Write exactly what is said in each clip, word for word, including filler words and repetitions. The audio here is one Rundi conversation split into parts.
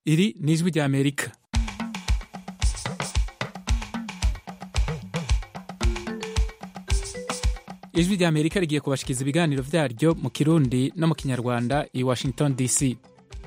Iri ni ijwi rya Amerika. Ijwi rya Amerika rigiye kubashikiza ibiganiro vyaryo mu Kirundi no mu Kinyarwanda i Washington D C.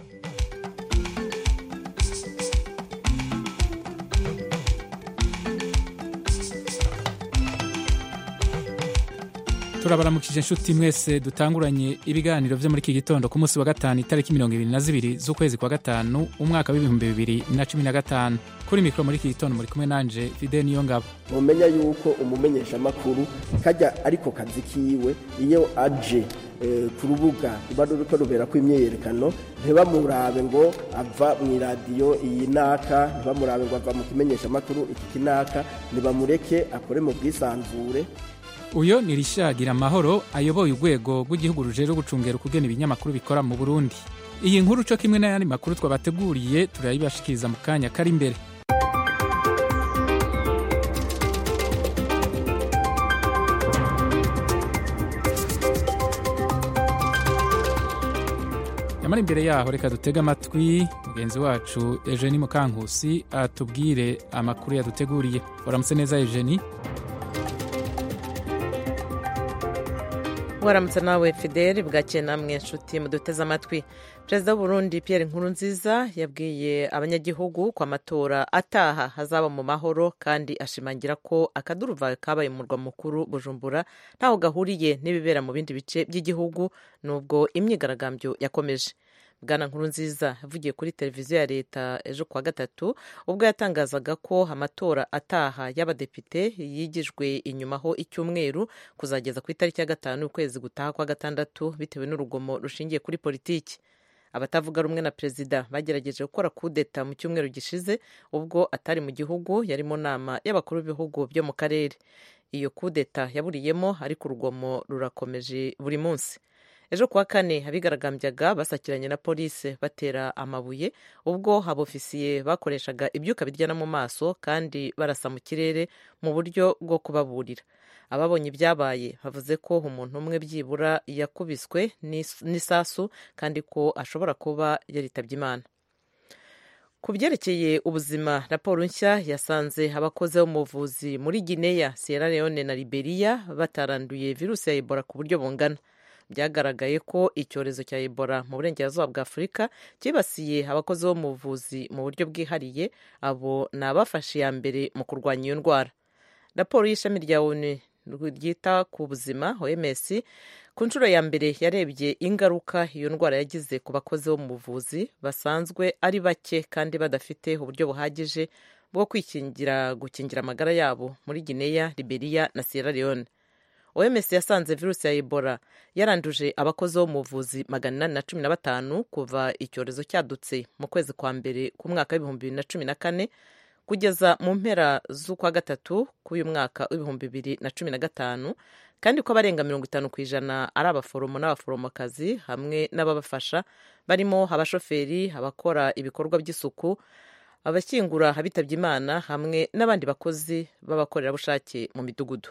Turabaramukije inshuti mwese dutanguranye ibiganiro vyo muri iki gitondo ku munsi wa gatanu itariki mirongo ibiri na zibiri z'ukwezi kwa gatanu umwaka w'ibihumbi bibiri na cumi na gatanu. Kuri mikro muri iki gitondo muri kumwe nanje Fidel Niyongabo. Mumenya yuko umumenyesha makuru kajya ariko kazi kiwe iyo aje e, ku rubuga rubaduriko rubera ko imyeyerekano ntibamurabe ngo ava mu radio iyi naka, ntibamurabe ngo ava mu kimenyesha makuru iki kinaka, nibamureke akore mu bwisanzure. Uyo ni Rishagira Mahoro ayoboye urwego rw'igihugu rujejwe gucungera ukugena ibinyamakuru bikora mu Burundi. Iyi nkuru cyo kimwe n'ayandi makuru twabateguriye turayibashikiriza mu kanya kari imbere. Yamara imbere yaho reka dutega amatwi mugenzi wacu Eugenie Mukankusi atubwire amakuru yaduteguriye. Waramutse neza Eugenie? Waramutse nawe Fidel, bwakeye namwe nshuti muduteze amatwi. Perezida w'u Burundi Pierre Nkurunziza yabwiye abanyagihugu ko amatora ataha hazaba mu mahoro kandi ashimangira ko akaduruvayo kabaye mu murwa mukuru Bujumbura ntaho gahuriye n'ibibera mu bindi bice by'igihugu nubwo imyigaragambyo yakomeje. Bwana Nkurunziza yavugiye kuri televiziyo ya leta ejo kuwa gatatu ubwo yatangazaga ko amatora ataha y'abadepite yigijwe inyumaho icyumweru kuzageza ku itariki ya gatanu ukwezi gutaha kwa gatandatu bitewe n'urugomo rushingiye kuri politiki. Abatavuga rumwe na perezida bagerageje gukora kudeta mu cyumweru gishize ubwo atari mu gihugu, yari mu nama y'abakuru b'ibihugu byo mu karere. Iyo kudeta yaburiyemo ariko urugomo rurakomeje buri munsi. Ejo kuwa kane abigaragambyaga basakiranye na polisi batera amabuye ubwo abofisiye bakoreshaga ibyuka biryana mu maso kandi barasa mu kirere mu buryo bwo kubaburira. Ababonye ibyabaye bavuze ko umuntu umwe byibura yakubiswe n'isasu kandi ko ashobora kuba yaritabye Imana. Ku byerekeye ubuzima, raporo nshya yasanze abakozi bo mu buvuzi muri Guinea, Sierra Leone na Liberia bataranduye virusi ya Ebola ku buryo bungana. Byagaragaye ko icyorezo cya Ebola mu burengerazuba bwa Afurika cyibasiye abakozi bo mu buvuzi mu buryo bwihariye. Abo ni abafashe iya mbere mu kurwanya iyo ndwara. Raporo y'ishami rya ONU ryita ku buzima O M S ku nshuro ya mbere yarebye ingaruka iyo ndwara yagize ku bakozi bo mu buvuzi basanzwe ari bake kandi badafite uburyo buhagije bwo kwikingira gukingira amagara yabo muri Guinea, Liberia na Sierra Leone. O M S yasanze virusi ya Ebola yaranduje abakozi bo mu buvuzi magana inani na cumi na batanu kuva icyorezo cyadutse mu kwezi kwa mbere k'umwaka w'ibihumbi bibiri na cumi na kane kugeza mu mpera z'ukwa gatatu k'uyu mwaka w'ibihumbi bibiri na cumi na gatanu, kandi ko abarenga mirongo itanu ku ijana ari abaforomo n'abaforomokazi hamwe n'ababafasha barimo abashoferi, abakora ibikorwa by'isuku, abashyingura abitabye Imana hamwe n'abandi bakozi b'abakorerabushake mu midugudu.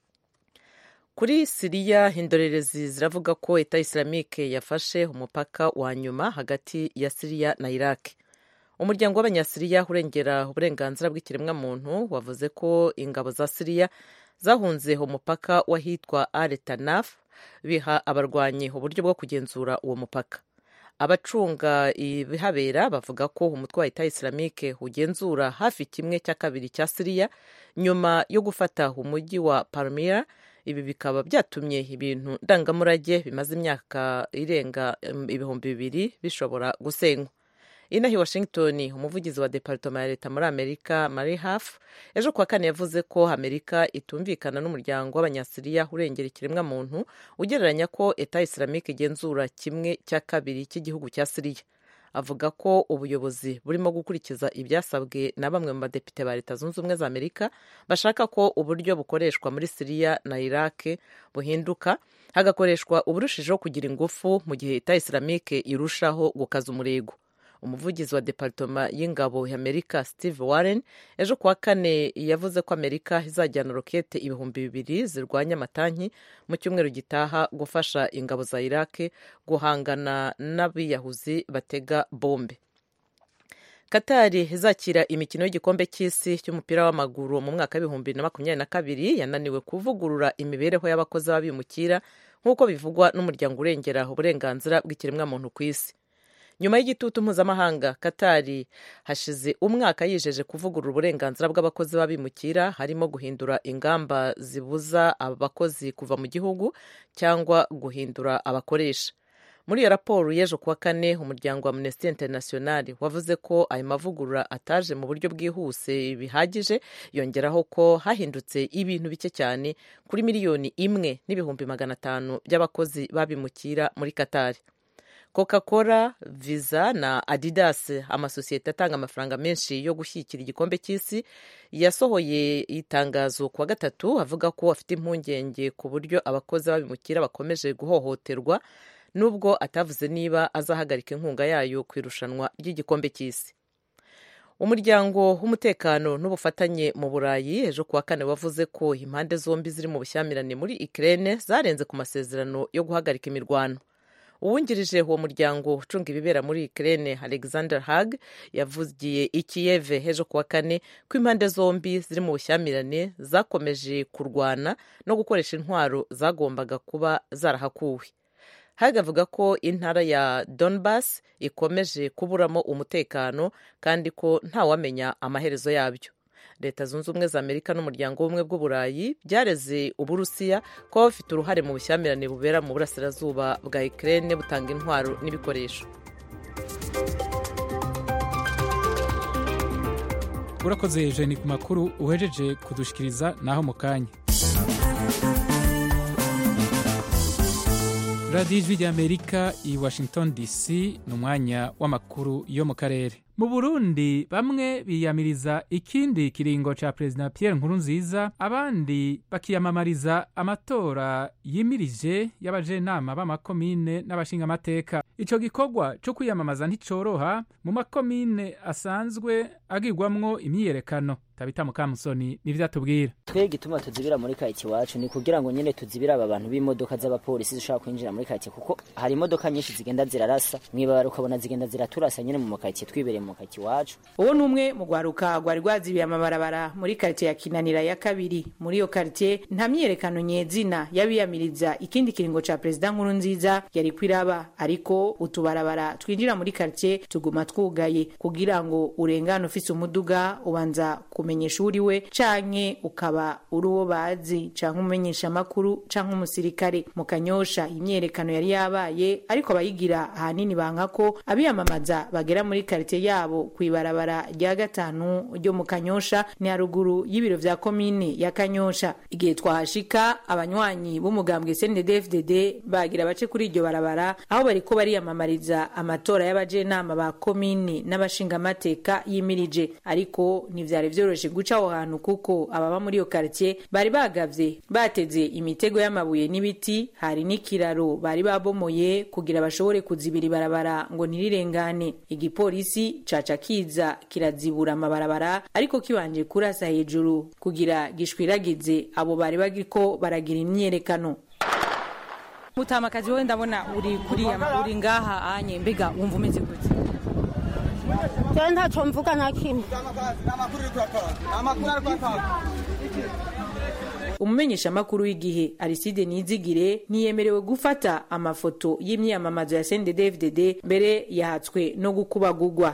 Kuri Siriya, indorerezi ziravuga ko Eta Islamique yafashe umupaka wa nyuma hagati ya Siriya na Iraq. Umuryango w'abanyasiriya urengera uburenganzira bw'ikiremwamuntu wavuze ko ingabo za Siriya zahunze umupaka wahitwa Al Tanaf biha abarwanyi uburyo bwo kugenzura uwo mupaka. Abacunga ibihabera bavuga ko umutwe wa Eta Islamique ugenzura hafi kimwe cya kabiri cya Siriya nyuma yo gufata umujyi wa Palmyra. Ibi bikaba byatumye ibintu ndangamurage bimaze imyaka irenga ibihumbi bibiri bishobora gusenywa. Inaha i Washington, umuvugizi wa Department ya Leta muri Amerika Mary Harf ejo kuwa kane yavuze ko Amerika itumvikana n'umuryango w'abanyasiriya urengera ikiremwamuntu ugereranya ko Eta Islamique igenzura kimwe cya kabiri cy'igihugu cya Siriya. Avuga ko ubuyobozi burimo gukurikiza ibyasabwe na bamwe mu badepite ba Leta Zunze Ubumwe za Amerika bashaka ko uburyo bukoreshwa muri Siriya na Iraq buhinduka hagakoreshwa uburushijeho kugira ingufu mu gihe Eta Islamique irushaho gukaza umurego. Umuvugizi wa Department y'ingabo y'Amerika Steve Warren ejo kuwa kane yavuze ko Amerika izajyana rokete ibihumbi bibiri zirwanya amatanki mu cyumweru gitaha gufasha ingabo za Iraq guhangana n'abiyahuzi batega bombe. Katari izakira imikino y'igikombe cy'isi cy'umupira w'amaguru mu mwaka w'ibihumbi na makumyabiri na kabiri yananiwe kuvugurura imibereho y'abakozi b'abimukira nk'uko bivugwa n'umuryango urengera uburenganzira bw'ikiremwamuntu ku isi. Nyuma y'igitutu mpuzamahanga, Katari hashize umwaka yijeje kuvugurura uburenganzira bw'abakozi b'abimukira, harimo guhindura ingamba zibuza abakozi kuva mu gihugu cyangwa guhindura abakoresha. Muri iyo raporo y'ejo kuwa kane, umuryango wa Amnesty International wavuze ko ayo mavugurura ataje mu buryo bwihuse bihagije, yongeraho ko hahindutse ibintu bike cyane kuri miliyoni imwe n'ibihumbi magana atanu by'abakozi babimukira muri Katari. Coca-Cola, Visa na Adidas, amasosiyete atanga amafaranga menshi yo gushyigikira igikombe cy'isi, yasohoye itangazo kuwa gatatu avuga ko afite impungenge ku buryo abakozi babimukira bakomeje guhohoterwa, nubwo atavuze niba azahagarika inkunga yayo ku irushanwa ry'igikombe cy'isi. Umuryango w'umutekano n'ubufatanye mu Burayi ejo kuwa kane wavuze ko impande zombi ziri mu bushyamirane muri Ukraine zarenze ku masezerano yo guhagarika imirwano. Uwungirije uwo muryango ucunga ibibera muri Ukraine, Alexander Haig, yavugiye i Kiev ejo kuwa kane ko impande zombi ziri mu bushyamirane zakomeje kurwana no gukoresha intwaro zagombaga kuba zarahakuwe. Haig avuga ko intara ya Donbass ikomeje kuburamo umutekano kandi ko ntawamenya amaherezo yabyo. Leta Zunze Ubumwe za Amerika n'umuryango w'ubumwe bw'Uburayi byareze Uburusiya ko bafite uruhare mu bushyamirane bubera mu burasirazuba bwa Ukraine butanga intwaro n'ibikoresho. Urakoze Eugene ku makuru uhejeje kudushikiriza naho mu kanya. Radio Ijwi ry'Amerika i Washington D C ni umwanya w'amakuru yo mu karere. Mu Burundi bamwe biyamiriza ikindi kiringo ca President Pierre Nkurunziza, abandi bakiyamamariza amatora yimirije y'abajenama b'amakomine n'abashingamateka. Ico gikorwa cyo kwiyamamaza nticoroha mu makomine asanzwe agirwamwo imyiyerekano. Tabita Mukamusoni nivyo atubwira. Twe gituma tuzibira muri kayiti wacu ni kugira ngo nyene tuzibira aba bantu b'imodoka z'abapolisi zishaka kwinjira muri kayiti, kuko hari imodoka nyinshi zigenda zirarasa mwibara ukabona zigenda ziraturasa nyene mu makayiti twibere mu kayiti wacu. Uwo numwe mu gwaruka gwari gwazibiye amabarabara muri kayiti ya Kinanira ya kabiri. Muri iyo kayiti nta myiyerekano nyezina yabiyamiriza ikindi kiringo ca President Nkurunziza yari kwiraba, ariko utubarabara twinjira muri kayiti tuguma twugaye kugira ngo urengane ufise umuduga ubanza kumenyesha uri we canke ukaba uri uwo bazi canke umenyesha makuru canke umusirikare. Mu Kanyosha imyerekano yari yabaye, ariko abayigira ahanini banka ko abiyamamaza bagera muri quartier yabo kwibarabara rya gatanu ryo mu Kanyosha ni haruguru y'ibiro vya komine ya Kanyosha. Igihe twahashika abanywanyi b'umugambwe C N D D F D D bagira bace kuri iryo barabara aho bariko bariyamamariza amatora y'abajenama ba komine n'abashingamateka yimirije, ariko ntivyari vyoroshe guca aho hantu kuko ababa muri iyo quartier bari bagavye bateze imitego y'amabuye n'ibiti. Hari n'ikiraro bari babomoye kugira bashobore kuzibira ibarabara ngo ntirirengane. Igipolisi caca kiza kirazibura amabarabara, ariko kibanje kurasa hejuru kugira gishwiragize abo bari bagiko baragira imyerekano. Mutamakazi wowe ndabona uri kuriya uri ngaha anye, mbega wumva umeze gute? Tenda chomvuka na kimwe. Umumenyesha makuru w'igihe Aristide Nizigire ntiyemerewe gufata amafoto y'imyamamazo ya C N D D F D D mbere yahatswe no gukubagugwa.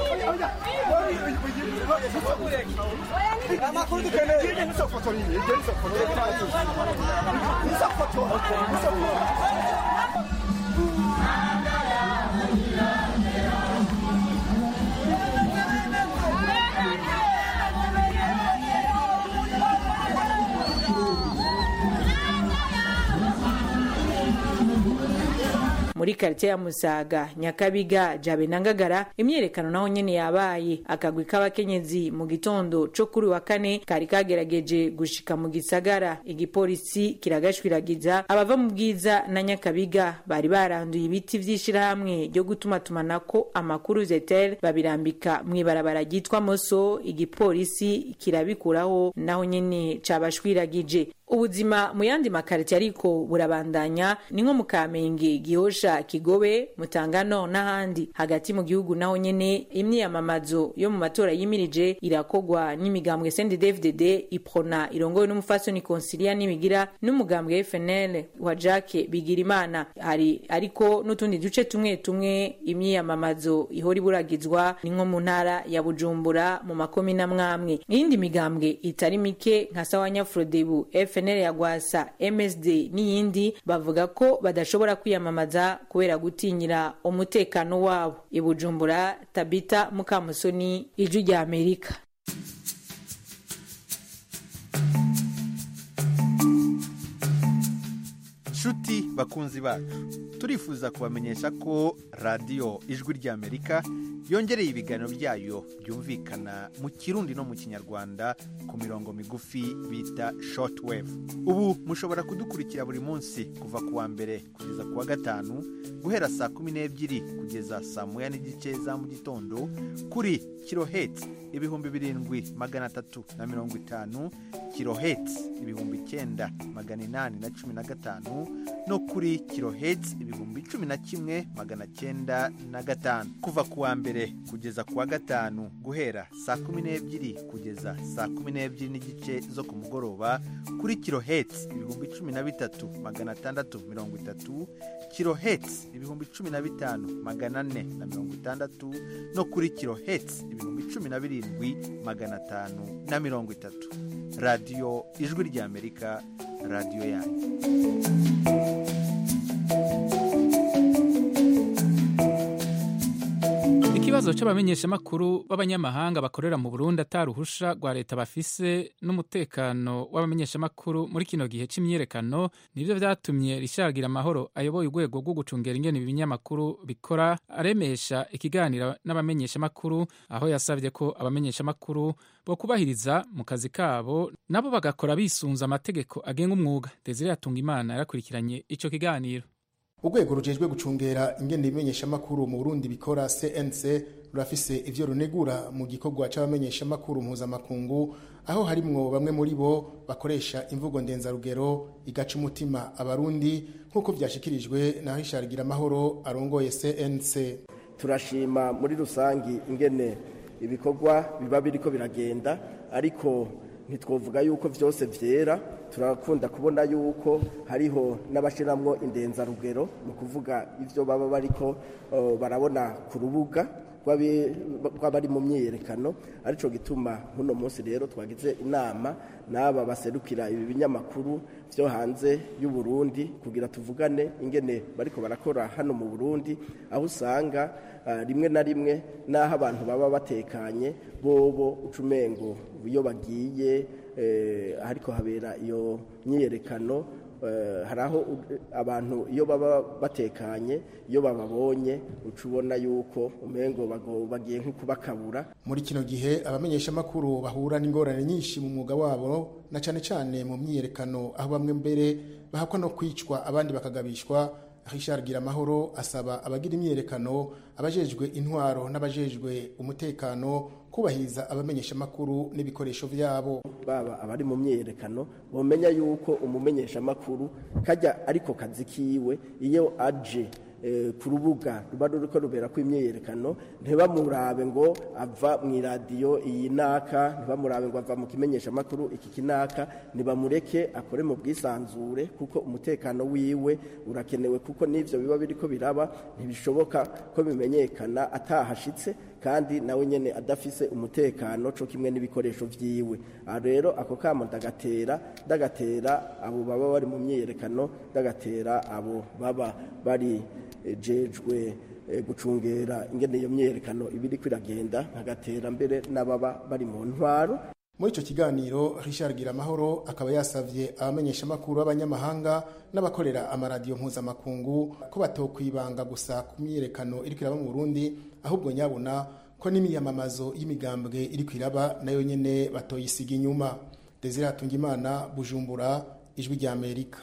Muri quartier ya Musaga, Nyakabiga, Jabe na Ngagara imyerekano naho nyene yabaye. Akagwi k'abakenyezi mu gitondo cyo kuri wa kane kari kagerageje gushika mu gisagara, igipolisi kiragashwiragiza abava mu Bwiza na Nyakabiga bari baranduye ibiti vy'ishirahamwe ryo gutuma tumanako amakuru Zetel babirambika mwibarabara gitwa Moso. Igipolisi kirabikuraho naho nyene cabashwiragije. ubuzima mu yandi makaritiye ariko burabandanya ni nko mu Kamenge, Gihosha, Kigobe, Mutangano n'ahandi. Hagati mu gihugu naho nyene imyiyamamazo yo mu matora yimirije irakogwa n'imigambwe C N D D F D D, Iprona irongowe n'umufasoni Consilia Nimigira n'umugambwe F N L wa Jacques Bigirimana. Hari ariko n'utundi duce tumwe tumwe imyiyamamazo ihora iburagizwa ni nko mu ntara ya Bujumbura mu makomine amwamwe. Iyindi migambwe itari mike nka Sawanya Frodebu, F N L ya Gwasa, M S D n'iyindi bavuga ko badashobora kwiyamamaza kubera gutinyira umutekano wabo. I Bujumbura, Tabita Mukamusoni, Ijwi rya Amerika. Shuti bakunzi bacu, turifuza kubamenyesha ko radio Ijwi rya Amerika yongereye ibiganiro byayo byumvikana mu Kirundi no mu Kinyarwanda ku mirongo migufi bita shortwave. Ubu mushobora kudukurikira buri munsi kuva kuwa mbere kugeza kuwa gatanu guhera saa kumi n'ebyiri kugeza saa moya n'igice za mu gitondo kuri kilohertz ibihumbi birindwi magana atatu na mirongo itanu, kilohertz ibihumbi icyenda magana inani na cumi na gatanu no kuri kilohertz ibihumbi cumi na kimwe magana cyenda na gatanu. Kuva kuwa mbere kugeza kuwa gatanu guhera saa kumi n'ebyiri kugeza saa kumi n'ebyiri n'igice zo ku mugoroba kuri kilohertz ibihumbi cumi na bitatu magana atandatu mirongo itatu, kilohertz ibihumbi cumi na bitanu magana ane na mirongo itandatu no kuri kilohertz ibihumbi cumi na birindwi magana atanu na mirongo itatu. Radio Ijwi rya Amerika, radio yanyu. Ikibazo c'abamenyeshamakuru b'abanyamahanga bakorera mu Burundi ataruhusha rwa leta bafise n'umutekano w'abamenyeshamakuru muri kino gihe c'imyerekano nivyo vyatumye Richard Giramahoro ayoboye urwego rwo gucungera ingene ibinyamakuru bikora aremesha ikiganiro n'abamenyeshamakuru, aho yasavye ko abamenyeshamakuru bo kubahiriza mu kazi kabo nabo bagakora bisunza amategeko agenga umwuga. Desire Hatungimana yarakurikiranye ico kiganiro. Urwego rujejwe gucungera ingene ibimenyesha makuru mu Burundi bikora C N C rurafise ivyo runegura mu gikorwa c'abamenyesha makuru mpuzamakungu, aho harimwo bamwe muri bo bakoresha imvugo ndenzarugero igaca umutima abarundi nk'uko vyashikirijwe na Richard Giramahoro arongoye C N C. Turashima muri rusangi ingene ibikorwa biba biriko biragenda, ariko ntitwovuga yuko vyose vyera. Turakunda kubona yuko hariho n'abashiramwo indenzarugero mu kuvuga ivyo baba bariko uh, barabona ku rubuga rw'abari mu myiyerekano. Arico gituma muno munsi rero twagize inama n'aba baserukira ibi binyamakuru vyo hanze y'u Burundi kugira tuvugane ingene bariko barakora hano mu Burundi, aho usanga uh, rimwe na rimwe naho abantu baba batekanye bobo ucumengo iyo bagiye eh, ariko habera iyo myiyerekano eh, haraho abantu iyo baba batekanye iyo bababonye ucubona yuko umengo bagiye nko kubakabura. Muri kino gihe abamenyesha makuru bahura n'ingorane nyinshi mu mwuga wabo, na cane cane mu myiyerekano aho bamwe mbere bahakwa no kwicwa abandi bakagabishwa. Richard Giramahoro asaba abagira imyerekano, abajejwe intwaro n'abajejwe umutekano kubahiriza abamenyesha makuru n'ibikoresho vyabo. Baba abari mu myerekano bomenya yuko umumenyesha makuru kajya ariko kazi kiwe iyo aje e, ku rubuga ruba ruriko rubera ko imyerekano ntibamurabe ngo ava mu radio iyi naka, ntibamurabe ngo ava mu kimenyesha makuru iki kinaka, nibamureke akore mu bwisanzure kuko umutekano wiwe urakenewe, kuko nivyo biba biriko biraba ntibishoboka ko bimenyekana atahashitse kandi nawe nyene adafise umutekano co kimwe n'ibikoresho vyiwe. Rero ako kamo ndagatera ndagatera abo baba bari mu myerekano, ndagatera abo baba bari jejwe e, gucungera ingene iyo myerekano ibiri kwiragenda, nkagatera mbere n'ababa bari mu ntwaro. Muri ico kiganiro Richard Giramahoro akaba yasavye abamenyesha makuru b'abanyamahanga n'abakorera amaradiyo mpuzamakungu ko batokwibanga gusa ku myerekano iri kwiraba mu Burundi, ahubwo nyabona ko n'imiyamamazo y'imigambwe iri kwiraba nayo nyene batoyisiga inyuma. Desire Hatungimana, Bujumbura, Ijwi rya Amerika.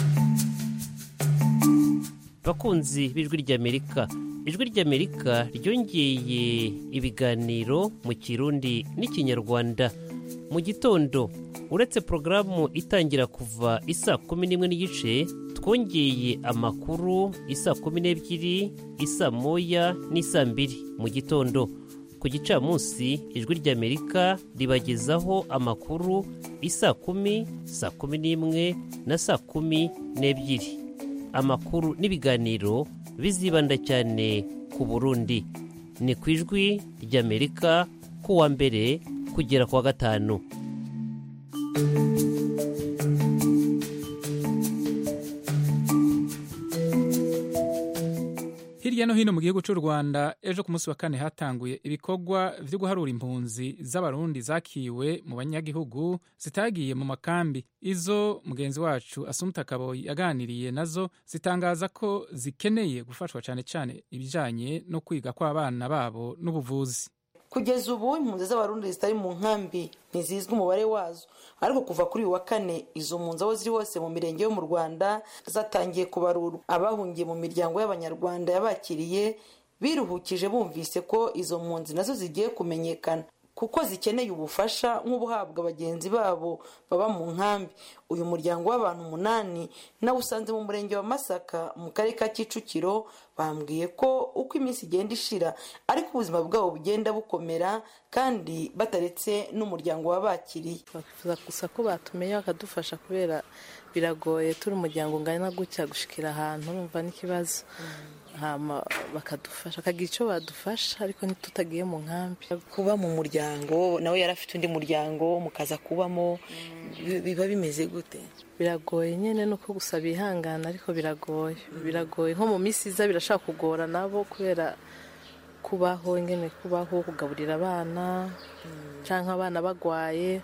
Bakunzi b'Ijwi rya Amerika, Ijwi rya Amerika ryongeye ibiganiro mu Kirundi n'Ikinyarwanda. mu gitondo uretse porogaramu itangira kuva isaa kumi n'imwe n'igice twongeye amakuru isaa kumi n'ebyiri isaa moya n'isaa mbiri mu gitondo. Ku gicamunsi ijwi ry'Amerika ribagezaho amakuru isaa kumi, saa kumi n'imwe na saa kumi n'ebyiri. Amakuru n'ibiganiro bizibanda cyane ku Burundi. Ni ku ijwi ry'Amerika ku wa mbere kugera ku wa gatanu. Hirya no hino mu gihugu cy'u Rwanda ejo ku munsi wa kane hatanguye ibikorwa byo guharura impunzi z'abarundi zakiwe mu banyagihugu zitagiye mu makambi. Izo mugenzi wacu Asumta Kaboyi yaganiriye nazo zitangaza ko zikeneye gufashwa cyane cyane ibijanye no kwiga kw'abana babo n'ubuvuzi. Kugeza ubu impunzi z'abarundi zitari mu nkambi ntizizwi umubare wazo, ariko kuva kuri uyu wa kane izo mpunzi aho ziri hose mu mirenge yo mu Rwanda zatangiye kubarurwa. Abahungiye mu miryango y'abanyarwanda yabakiriye biruhukije bumvise ko izo mpunzi nazo zigiye kumenyekana kuko zikeneye ubufasha nk'ubuhabwa bagenzi babo baba mu nkambi. Uyu muryango w'abantu umunani nawe usanze mu murenge wa Masaka mu karere ka Kicukiro bambwiye ko uko iminsi igenda ishira ariko ubuzima bwabo bugenda bukomera kandi bataretse n'umuryango wabakiriye. Bavuga gusa ko batumenya bakadufasha kubera biragoye turi umuryango ungana gutya gushikira ahantu urumva n'ikibazo. Hama bakadufasha kagira icyo badufasha ariko ntitutagiye mu nkambi. Kuba mu muryango nawe yarafite undi muryango mukaza kubamo biba bimeze gute? Biragoye nyene nuko gusa bihangana ariko biragoye biragoye nko mu minsi iza birashaka kugora nabo kubera kubaho ingene kubaho kugaburira abana canke abana bagwaye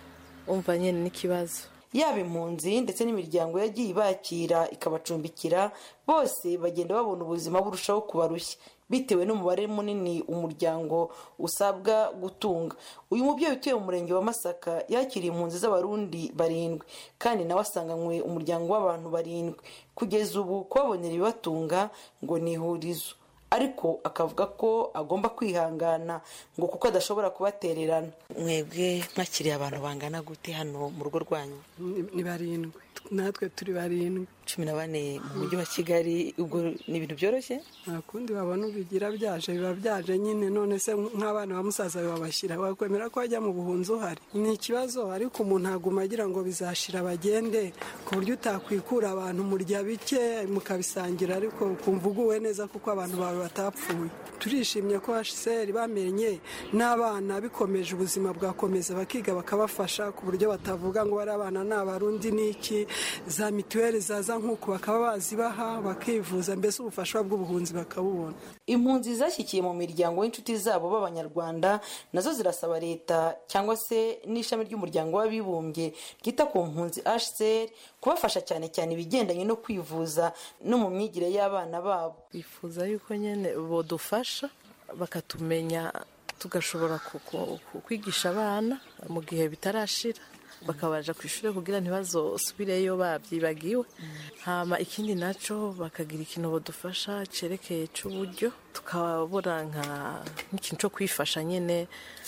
umva nyene n'ikibazo. Yaba impunzi ndetse n'imiryango yagiye ibakira ikabacumbikira bose bagenda babona ubuzima burushaho kubarushya bitewe n'umubare munini umuryango usabwa gutunga. Uyu mubyeyi utuye mu murenge wa Masaka yakiriye impunzi z'abarundi barindwi kandi nawe asanganywe umuryango w'abantu barindwi. Kugeza ubu kubabonera ibibatunga ngo ni ihurizo, ariko akavuga ko agomba kwihangana ngo kuko adashobora kubatererana. Mwebwe mwakiriye abantu bangana gute hano mu rugo rwanyu? Ni barindwi, natwe turi barindwi. cumi na bane mu mujyi wa Kigali. Ubwo ni ibintu byoroshye? Nta kundi babona ubigira byaje biba byaje nyine. None se nk'abana ba musaza babashyira wakwemera ko ajya mu buhunzi uhari? Ni ikibazo, ariko umuntu aguma agira ngo bizashira bagende ku buryo utakwikura abantu murya bike mukabisangira ariko ukumva uguwe neza kuko abantu bawe batapfuye. Turishimye ko H C R bamenye n'abana bikomeje ubuzima bwakomeza bakiga bakabafasha ku buryo batavuga ngo bari abana n'abarundi niki za mituweli zaza nk'uko bakaba bazibaha bakivuza, mbese ubufasha bw'ubuhunzi bakabubona. Impunzi zashyikiye mu miryango y'inshuti zabo b'abanyarwanda nazo zirasaba leta cyangwa se n'ishami ry'umuryango w'abibumbye ryita ku mpunzi H C R kubafasha cyane cyane ibigendanye no kwivuza no mu myigire y'abana babo. Bifuza yuko nyene bodufasha bakatumenya tugashobora kwigisha abana mu gihe bitarashira bakabaja ku ishuri kugira ntibazosubireyo babyibagiwe. Hama ikindi naco bakagira ikintu bodufasha cerekeye c'uburyo tukabona nka nk'ikintu cyo kwifasha nyene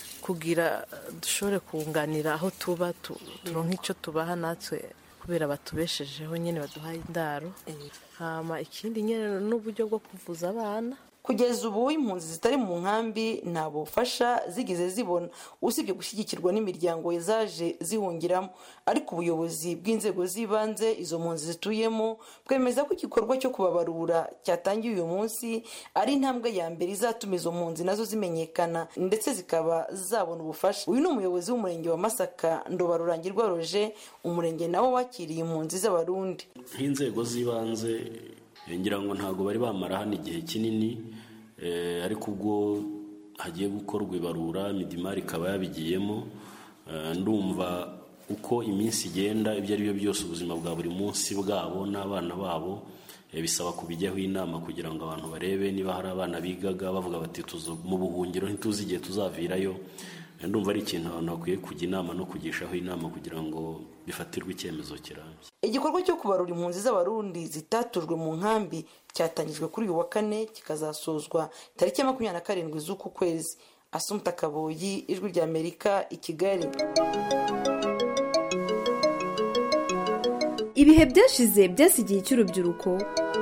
kugira dushobore kunganira aho tuba turonka icyo tubaha natwe kubera batubeshejeho nyene baduhaye indaro. Hama ikindi nyene n'uburyo bwo kuvuza abana. Kugeza ubu impunzi zitari mu nkambi nta bufasha zigeze zibona usibye gushyigikirwa n'imiryango zaje zihungiramo, ariko ubuyobozi bw'inzego z'ibanze izo mpunzi zituyemo bwemeza ko igikorwa cyo kubabarura cyatangiye uyu munsi ari intambwe ya mbere izatuma izo mpunzi nazo zimenyekana ndetse zikaba zabona ubufasha. Uyu ni umuyobozi w'umurenge wa Masaka Ndobarurangirwa Roger, umurenge nawo wakiriye impunzi z'abarundi. Nk'inzego z'ibanze ngira ngo ntago bari bamara hano igihe kinini, ariko ubwo hagiye gukorwa ibarura Midimari ikaba yabigiyemo. Ndumva uko iminsi igenda ibyo ari byo byose ubuzima bwa buri munsi bwabo n'abana babo bisaba kubijyaho inama kugira ngo abantu barebe niba hari abana bigaga bavuga bati mu buhungiro ntituzi igihe tuzavirayo. Ndumva ari ikintu abantu bakwiye kujya inama no kugishaho inama kugira ngo bifatirwe icyemezo kirambye. Igikorwa cyo kubarura impunzi z'abarundi zitatujwe mu nkambi cyatangijwe kuri uyu wa kane kikazasozwa tariki ya makumyabiri na karindwi z'uku kwezi. Assumpta Kaboyi, Ijwi ry'Amerika, i Kigali. Ibihe byashize byasigiye cy'urubyiruko.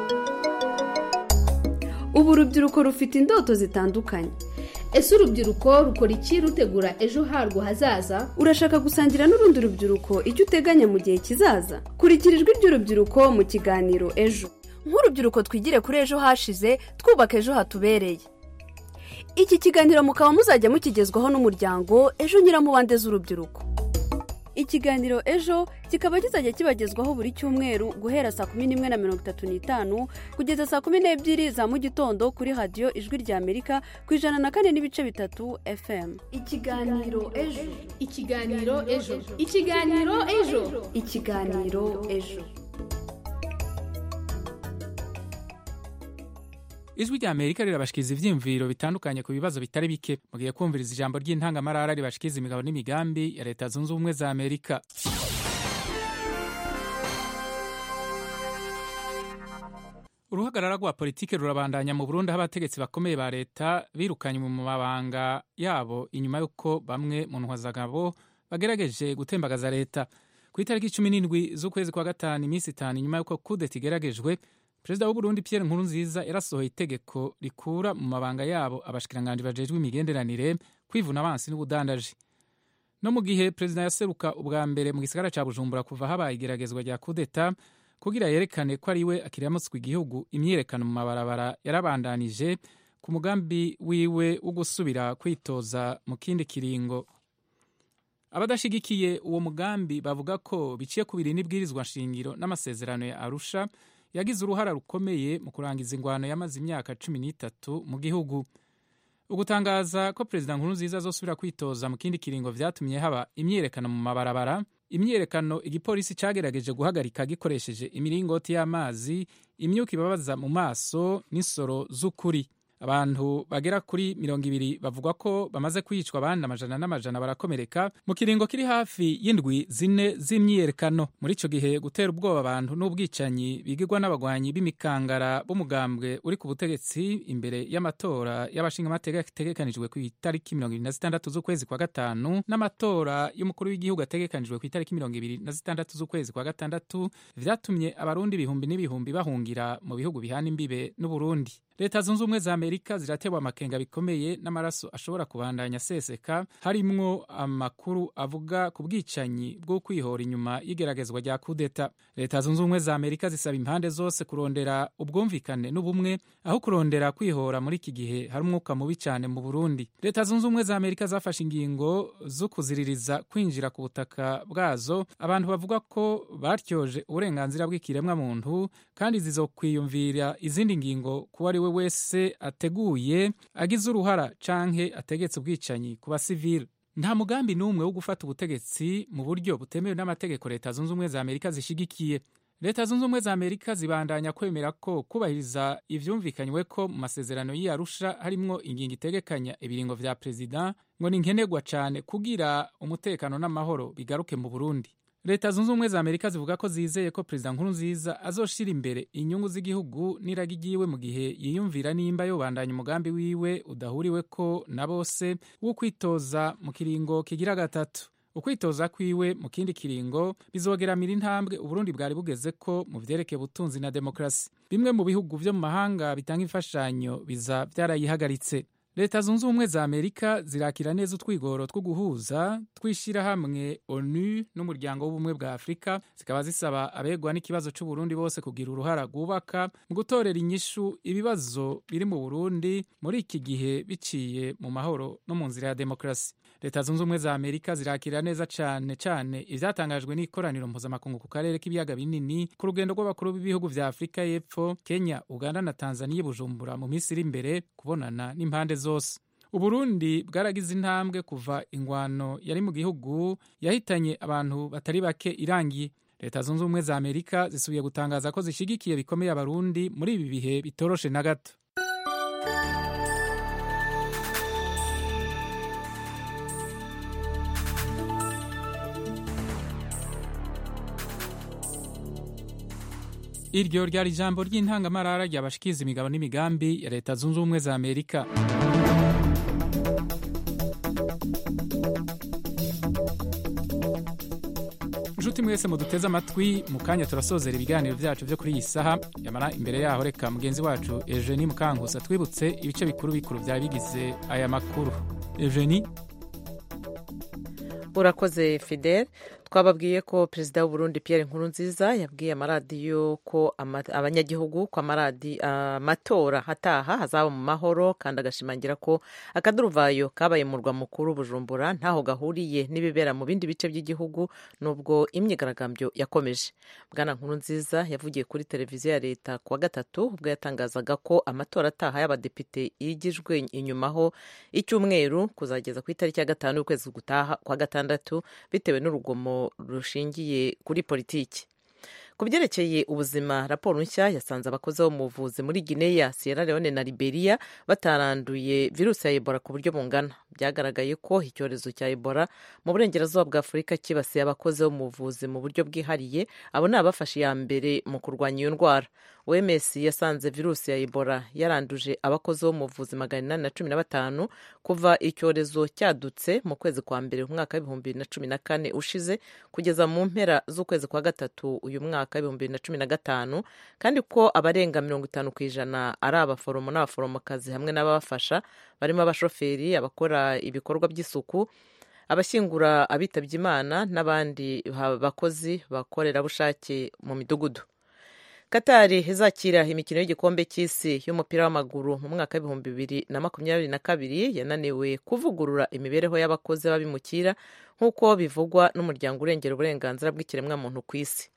Ubu urubyiruko rufite indoto zitandukanye. Ese urubyiruko rukora iki rutegura ejo harwo hazaza? Urashaka gusangira n'urundi rubyiruko icyo uteganya mu gihe kizaza? Kurikira Ijwi ry'urubyiruko mu kiganiro Ejo. Nk'urubyiruko twigire kuri ejo hashize, twubaka ejo hatubereye. Iki kiganiro mukaba muzajya mukigezwaho n'umuryango Ejo Nyiramubande z'urubyiruko. Ikiganiro Ejo kikaba kizajya kibagezwaho buri cyumweru guhera saa kumi n'imwe na mirongo itatu n'itanu kugeza saa kumi n'ebyiri za mu gitondo kuri radiyo Ijwi ry'Amerika ku ijana na kane n'ibice bitatu F M. Ikiganiro Ejo. Ikiganiro Ejo. Ikiganiro Ejo. Ikiganiro Ejo. Ijwi ry'Amerika rirabashikiza ivyimviro bitandukanye ku bibazo bitari bike. Mugiye kumviriza ijambo ry'intangamarara ribashikiza imigabo n'imigambi ya Leta Zunze Ubumwe za Amerika. Uruhagarara rwa politike rurabandanya mu Burundi, aho abategetsi bakomeye ba leta birukanye mu mabanga yabo inyuma y'uko bamwe mu ntwazagabo bagerageje gutembagaza leta. Ku itariki cumi n'indwi z'ukwezi kwa gatanu, iminsi itanu inyuma y'uko kudeta igeragejwe, Perezida w'u Burundi Pierre Nkurunziza yarasohoye itegeko rikura mu mabanga yabo abashikiranganje bajejwe imigenderanire, kwivuna abansi n'ubudandaji. No mu gihe Perezida yaseruka ubwa mbere mu gisagara ca Bujumbura kuva habaye igeragezwa rya kudeta kugira yerekane ko ari we akiriyamutswe igihugu, imyiyerekano mu mabarabara yarabandanije ku mugambi wiwe wo gusubira kwitoza mu kindi kiringo. Abadashigikiye uwo mugambi bavuga ko biciye kubiri n'ibwirizwa nshingiro n'amasezerano ya Arusha yagize uruhara rukomeye mu kurangiza ingwano yamaze imyaka cumi n'itatu mu gihugu. Ugutangaza ko Perezida Nkurunziza azosubira kwitoza mu kindi kiringo vyatumye haba imyiyerekano mu mabarabara, imyiyerekano igipolisi cagerageje guhagarika gikoresheje imiringoti y'amazi, imyuka ibabaza mu maso n'isoro z'ukuri. Abantu bagera kuri mirongo ibiri bavuga ko bamaze kwicwa, abandi amajana n'amajana barakomereka mu kiringo kiri hafi y'indwi zine z'imyiyerekano. Muri ico gihe gutera ubwoba abantu n'ubwicanyi bigirwa n'abagwanyi b'imikangara b'umugambwe uri ku butegetsi imbere y'amatora y'abashingamateka ategekanijwe ku itariki mirongo ibiri na zitandatu z'ukwezi kwa gatanu n'amatora y'umukuru w'igihugu ategekanijwe ku itariki mirongo ibiri na zitandatu z'ukwezi kwa gatandatu vyatumye abarundi ibihumbi n'ibihumbi bahungira mu bihugu bihana imbibe n'Uburundi. Leta Zunze Ubumwe za Amerika ziratewe amakenga bikomeye n'amaraso ashobora kubandanya seseka, harimwo amakuru avuga ku bwicanyi bwo kwihora inyuma y'igeragezwa rya kudeta. Leta Zunze Ubumwe za Amerika zisaba impande zose kurondera ubwumvikane n'ubumwe aho kurondera kwihora muri iki gihe hari umwuka mubi cyane mu Burundi. Leta Zunze Ubumwe za Amerika zafashe ingingo zo kuziririza kwinjira ku butaka bwazo abantu bavuga ko batyoje uburenganzira bw'ikiremwa muntu, kandi zizokwiyumvira izindi ngingo kuba ari we wese ateguye agize uruhara canke ategetse ubwicanyi ku basivile. Nta mugambi n'umwe wo gufata ubutegetsi mu buryo butemewe n'amategeko Leta Zunze Ubumwe za Amerika zishigikiye. Leta Zunze Ubumwe za Amerika zibandanya kwemera ko kubahiriza ivyumvikanywe ko mu masezerano y'Arusha harimwo ingingo itegekanya ibiringo vya perezida ngo ni nkenerwa cane kugira umutekano n'amahoro bigaruke mu Burundi. Leta Zunze Ubumwe za Amerika zivuga ko zizeye ko Perezida Nkurunziza azoshira imbere inyungu z'igihugu n'iragi ryiwe mu gihe yiyumvira nimba yobandanya umugambi wiwe udahuriweko na bose wo kwitoza mu kiringo kigira gatatu. Ukwitoza kwiwe mu kindi kiringo bizogeramira intambwe Uburundi bwari bugeze ko mu vyerekeye ubutunzi na demokrasi. Bimwe mu bihugu vyo mu mahanga bitanga imfashanyo biza vyarayihagaritse. Leta Zunze Ubumwe za Amerika zirakira neza utwigoro two guhuza twishira hamwe ONU n'umuryango w'ubumwe bwa Afrika, zikaba zisaba abegwa n'ikibazo c'u Burundi bose kugira uruhara gubaka mu gutorera inyishu ibibazo biri mu Burundi muri iki gihe biciye mu mahoro no mu nzira ya demokrasi. Leta Zunze Ubumwe za Amerika zirakira neza cane cane ivyatangajwe n'ikoraniro mpuzamakungu ku karere k'ibiyaga binini ku rugendo rw'abakuru b'ibihugu vya Afrika y'Epfo, Kenya, Uganda na Tanzania Bujumbura mu minsi iri imbere kubonana n'impande zose. Uburundi bwaragize intambwe kuva ingwano yari mu gihugu yahitanye abantu batari bake irangiye. Leta Zunze Ubumwe za Amerika zisubiye gutangaza ko zishigikiye bikomeye abarundi muri ibi bihe bitoroshe na gato. Iryo ryari ijambo ry'intangamarara ryabashikiza imigabo n'imigambi ya Leta Zunze Ubumwe za Amerika. inshuti mwese muduteze amatwi mu kanya turasozera ibiganiro byacu byo kuri iyi saha. yamara imbere yaho reka mugenzi wacu Eugenie Mukankusa twibutse ibice bikuru bikuru byari bigize aya makuru. Eugenie. urakoze Fidel. twababwiye ko perezida w'u Burundi Pierre Nkurunziza yabwiye amaradiyo ko abanyagihugu ko amatora hataha hazaba mu mahoro, kandi agashimangira ko akaduruvayo kabaye mu murwa mukuru Bujumbura ntaho gahuriye n'ibibera mu bindi bice by'igihugu, nubwo imyigaragambyo yakomeje. Bwana Nkurunziza yavugiye kuri televiziyo ya leta kuwa gatatu ubwo yatangazaga ko amatora ataha y'abadepite yigijwe inyumaho icyumweru kuzageza ku itariki ya gatanu y'ukwezi gutaha kwa gatandatu bitewe n'urugomo rushingiye kuri politiki. Ku byerekeye ubuzima, raporo nshya yasanze abakozi bo mu buvuzi muri Guinea, Sierra Leone na Liberia bataranduye virusi ya Ebola ku buryo bungana. Byagaragaye ko icyorezo cya Ebola mu burengerazuba bwa Afurika kibasiye abakozi bo mu buvuzi mu buryo bwihariye. Abo ni abafashe iya mbere mu kurwanya iyo ndwara. O M S yasanze virusi ya Ebola yaranduje abakozi bo mu buvuzi magana inani na cumi na batanu kuva icyorezo cyadutse mu kwezi kwa mbere mu mwaka w'ibihumbi bibiri na cumi na kane ushize kugeza mu mpera z'ukwezi kwa gatatu uyu mwaka w'ibihumbi bibiri na cumi na gatanu, kandi ko abarenga mirongo itanu ku ijana ari abaforomo n'abaforomokazi hamwe n'ababafasha, barimo abashoferi, abakora ibikorwa by'isuku, abashyingura abitabye Imana n'abandi bakozi bakorerabushake mu midugudu. Katari izakira imikino y'igikombe cy'isi y'umupira w'amaguru mu mwaka w'ibihumbi bibiri na makumyabiri na kabiri yananiwe kuvugurura imibereho y'abakozi b'abimukira nk'uko bivugwa n'umuryango urengera uburenganzira bw'ikiremwamuntu ku isi.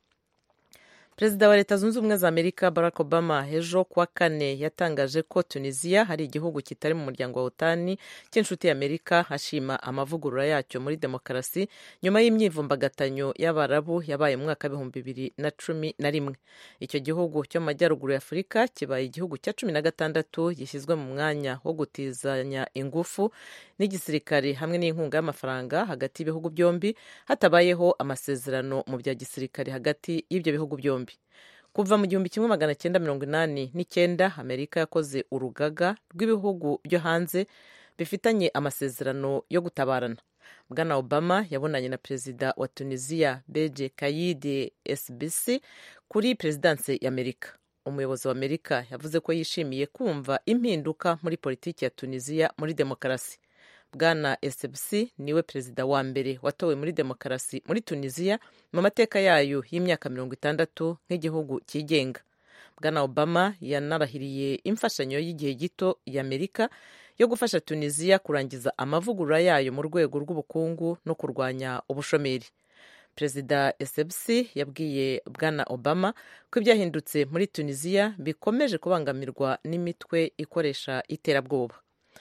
Perezida wa Leta Zunze Ubumwe za Amerika Barack Obama ejo kuwa kane yatangaje ko Tunisia hari igihugu kitari mu muryango wa OTAN cy'inshuti y'Amerika, hashima amavugurura yacyo muri demokarasi nyuma y'imyivumbagatanyo y'Abarabu yabaye mu mwaka w'ibihumbi bibiri na cumi na rimwe. Icyo gihugu cyo mu majyaruguru ya Afurika kibaye igihugu cya cumi na gatandatu gishyizwe mu mwanya wo gutizanya ingufu n'igisirikare hamwe n'inkunga y'amafaranga hagati y'ibihugu byombi, hatabayeho amasezerano mu bya gisirikare hagati y'ibyo bihugu byombi. Kuva mu gihumbi kimwe magana cyenda mirongo inani n'icyenda Amerika yakoze urugaga rw'ibihugu byo hanze bifitanye amasezerano yo gutabarana. Bwana Obama yabonanye na perezida wa Tunisia Beji Caid Essebsi kuri perezidanse y'Amerika. Umuyobozi wa Amerika yavuze ko yishimiye kumva impinduka muri politiki ya Tunisia muri demokarasi. Bwana Essebsi niwe perezida wa mbere watowe muri demokarasi muri Tunisia mu mateka yayo y'imyaka mirongo itandatu nk'igihugu cyigenga. Bwana Obama yanarahiriye imfashanyo y'igihe gito y'Amerika yo gufasha Tunisia kurangiza amavugurura yayo mu rwego rw'ubukungu no kurwanya ubushomeri. Perezida Essebsi yabwiye Bwana Obama ko ibyahindutse muri Tunisia bikomeje kubangamirwa n'imitwe ikoresha iterabwoba.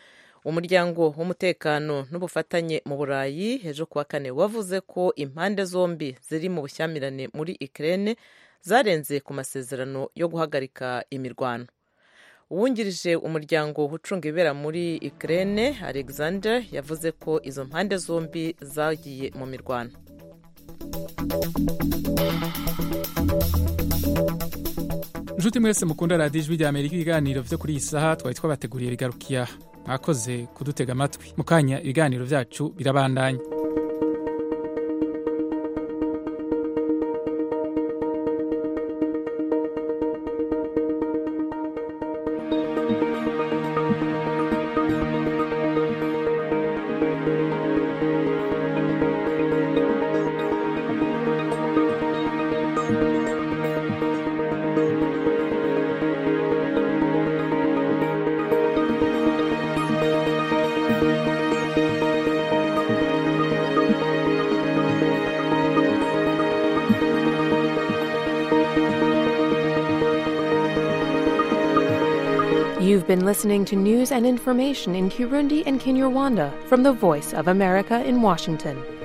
Umuryango w'umutekano n'ubufatanye mu Burayi ejo kuwa kane wavuze ko impande zombi ziri mu bushyamirane muri Ukraine zarenze ku masezerano yo guhagarika imirwano. Uwungirije umuryango ucunga ibibera muri Ukraine Alexander yavuze ko izo mpande zombi zagiye mu mirwano. Nshuti mwese mukunda radiyo ijwi rya Amerika, ibiganiro byo kuri iyi saha twari twabateguriye bigarukiye aha. Mwakoze kudutega amatwi. Mu kanya ibiganiro byacu birabandanya. You've been listening to news and information in Kirundi and Kinyarwanda from the Voice of America in Washington.